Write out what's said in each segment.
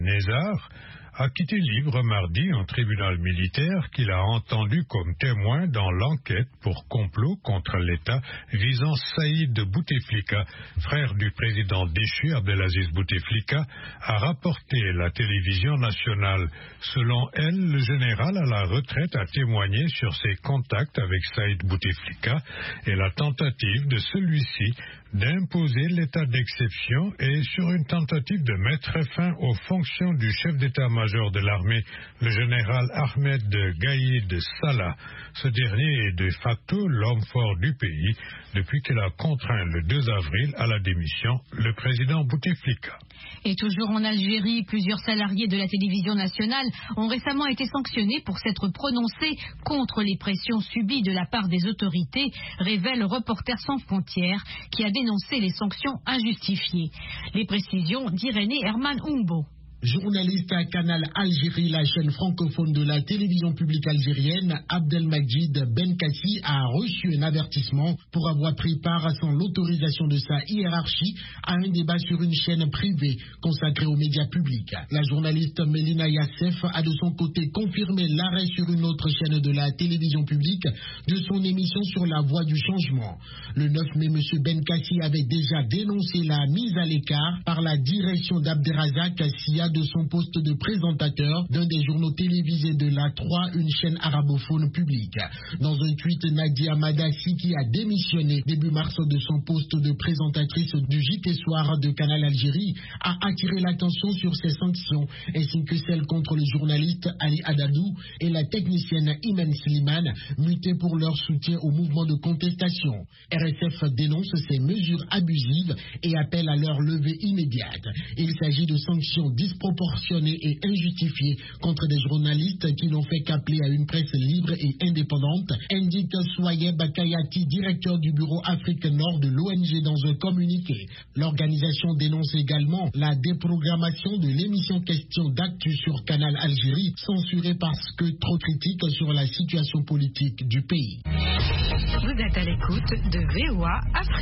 Nézar a quitté libre mardi un tribunal militaire qu'il a entendu comme témoin dans l'enquête pour complot contre l'État visant Saïd Bouteflika, frère du président déchu Abdelaziz Bouteflika, a rapporté la télévision nationale. Selon elle, le général à la retraite a témoigné sur ses contacts avec Saïd Bouteflika et la tentative de celui-ci d'imposer l'état d'exception et sur une tentative de mettre fin aux fonctions du chef d'état-major de l'armée, le général Ahmed Gaïd Salah. Ce dernier est de facto l'homme fort du pays depuis qu'il a contraint le 2 avril à la démission le président Bouteflika. Et toujours en Algérie, plusieurs salariés de la télévision nationale ont récemment été sanctionnés pour s'être prononcés contre les pressions subies de la part des autorités, révèle Reporters sans frontières, qui a dénoncé les sanctions injustifiées. Les précisions d'Irénée Herman Oumbo. Journaliste à Canal Algérie, la chaîne francophone de la télévision publique algérienne, Abdelmajid Benkassi a reçu un avertissement pour avoir pris part sans l'autorisation de sa hiérarchie à un débat sur une chaîne privée consacrée aux médias publics. La journaliste Mélina Yassef a de son côté confirmé l'arrêt sur une autre chaîne de la télévision publique de son émission sur la voie du changement. Le 9 mai, M. Benkassi avait déjà dénoncé la mise à l'écart par la direction d'Abderrazak Sia de son poste de présentateur d'un des journaux télévisés de la 3, une chaîne arabophone publique. Dans un tweet, Nadia Madassi, qui a démissionné début mars de son poste de présentatrice du JT Soir de Canal Algérie, a attiré l'attention sur ces sanctions, ainsi que celles contre le journaliste Ali Adadou et la technicienne Imen Slimane, mutés pour leur soutien au mouvement de contestation. RSF dénonce ces mesures abusives et appelle à leur levée immédiate. Il s'agit de sanctions disproportionnées et injustifiées contre des journalistes qui n'ont fait qu'appeler à une presse libre et indépendante, indique Souayeb Bakayati, directeur du bureau Afrique Nord de l'ONG dans un communiqué. L'organisation dénonce également la déprogrammation de l'émission Question d'actu sur Canal Algérie, censurée parce que trop critique sur la situation politique du pays. Vous êtes à l'écoute de VOA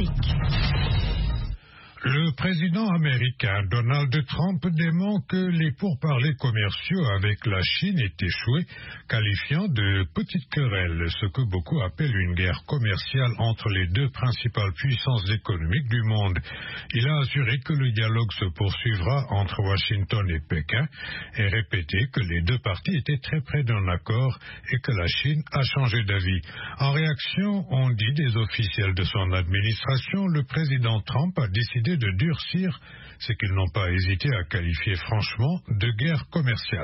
Afrique. Le président américain Donald Trump dément que les pourparlers commerciaux avec la Chine aient échoué, qualifiant de petite querelle ce que beaucoup appellent une guerre commerciale entre les deux principales puissances économiques du monde. Il a assuré que le dialogue se poursuivra entre Washington et Pékin et répété que les deux parties étaient très près d'un accord et que la Chine a changé d'avis. En réaction, on dit des officiels de son administration, le président Trump a décidé de durcir ce qu'ils n'ont pas hésité à qualifier franchement de guerre commerciale.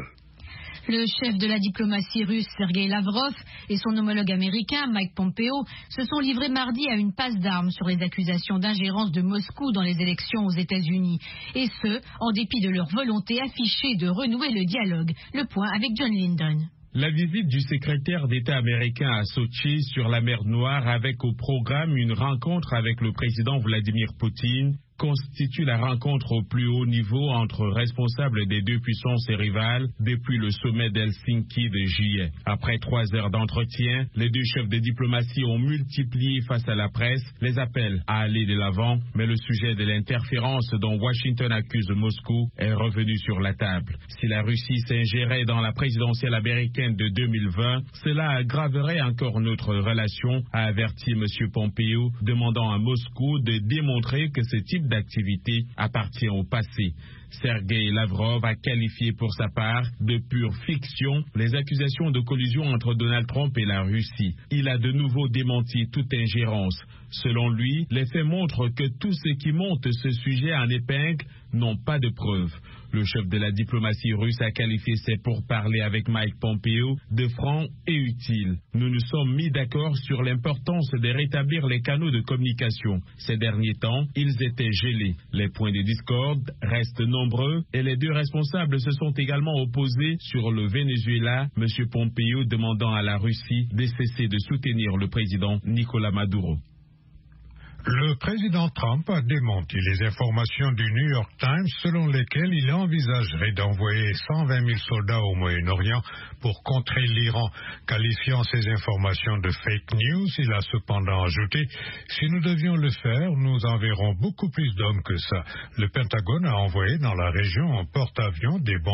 Le chef de la diplomatie russe, Sergei Lavrov, et son homologue américain, Mike Pompeo, se sont livrés mardi à une passe d'armes sur les accusations d'ingérence de Moscou dans les élections aux États-Unis. Et ce, en dépit de leur volonté affichée de renouer le dialogue. Le point avec John Linden. La visite du secrétaire d'État américain à Sotchi sur la mer Noire avec au programme une rencontre avec le président Vladimir Poutine constitue la rencontre au plus haut niveau entre responsables des deux puissances et rivales depuis le sommet d'Helsinki de juillet. Après 3 heures d'entretien, les deux chefs de diplomatie ont multiplié face à la presse les appels à aller de l'avant, mais le sujet de l'interférence dont Washington accuse Moscou est revenu sur la table. Si la Russie s'ingérait dans la présidentielle américaine de 2020, cela aggraverait encore notre relation, a averti M. Pompeo, demandant à Moscou de démontrer que ce type d'activité appartient au passé. Sergei Lavrov a qualifié pour sa part de pure fiction les accusations de collusion entre Donald Trump et la Russie. Il a de nouveau démenti toute ingérence. Selon lui, les faits montrent que tous ceux qui montent ce sujet en épingle n'ont pas de preuves. Le chef de la diplomatie russe a qualifié ses pourparlers avec Mike Pompeo de francs et utiles. Nous nous sommes mis d'accord sur l'importance de rétablir les canaux de communication. Ces derniers temps, ils étaient gelés. Les points de discorde restent nombreux et les deux responsables se sont également opposés sur le Venezuela, M. Pompeo demandant à la Russie de cesser de soutenir le président Nicolás Maduro. Le président Trump a démenti les informations du New York Times selon lesquelles il envisagerait d'envoyer 120 000 soldats au Moyen-Orient pour contrer l'Iran. Qualifiant ces informations de fake news, il a cependant ajouté « Si nous devions le faire, nous enverrons beaucoup plus d'hommes que ça. » Le Pentagone a envoyé dans la région en porte-avions des bombes